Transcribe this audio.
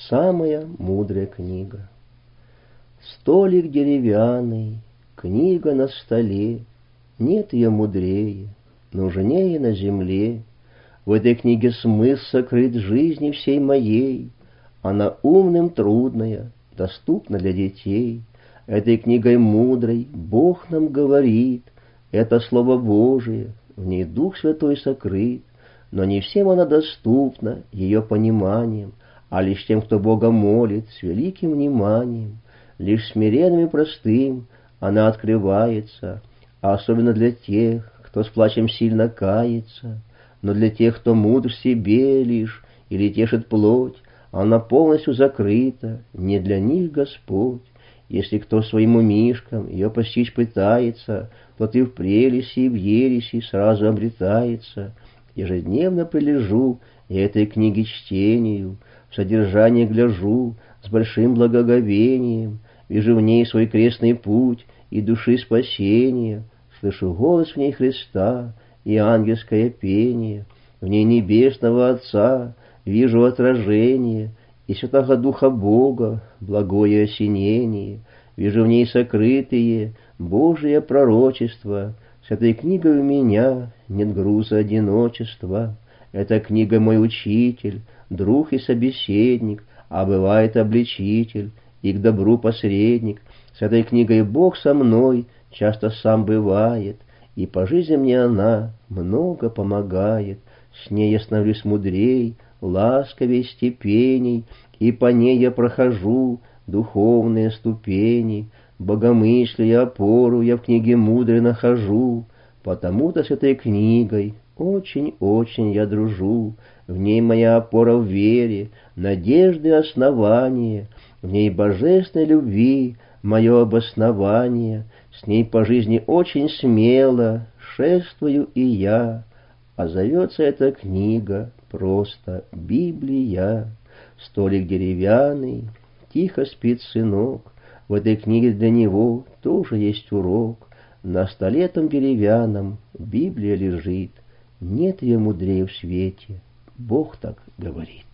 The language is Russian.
самая мудрая книга. Столик деревянный, книга на столе, нет ее мудрее, нужнее на земле. В этой книге смысл сокрыт жизни всей моей, она умным трудная, доступна для детей. Этой книгой мудрой Бог нам говорит, это Слово Божие, в ней Дух Святой сокрыт, но не всем она доступна ее пониманием, а лишь тем, кто Бога молит с великим вниманием. Лишь смиренным и простым она открывается, а особенно для тех, кто с плачем сильно кается. Но для тех, кто мудр в себе лишь или тешит плоть, она полностью закрыта, не для них Господь. Если кто своим умишкам ее постичь пытается, тот и в прелести, и в ереси сразу обретается. Ежедневно прилежу я этой книге чтению, в содержание гляжу с большим благоговением, вижу в ней свой крестный путь и души спасения, слышу голос в ней Христа и ангельское пение, в ней небесного Отца вижу отражение и Святого Духа Бога благое осенение, вижу в ней сокрытые Божие пророчества. С этой книгой у меня нет груза одиночества. Эта книга мой учитель, друг и собеседник, а бывает обличитель и к добру посредник. С этой книгой Бог со мной часто сам бывает, и по жизни мне она много помогает. С ней я становлюсь мудрей, ласковей степеней, и по ней я прохожу духовные ступени. Богомыслие опору я в книге мудрой нахожу, потому-то с этой книгой очень-очень я дружу. В ней моя опора в вере, надежды основание, в ней божественной любви мое обоснование. С ней по жизни очень смело шествую и я, а зовется эта книга просто Библия. Столик деревянный, тихо спит сынок, в этой книге для него тоже есть урок. На столе том деревянном Библия лежит, нет ее мудрее в свете, Бог так говорит.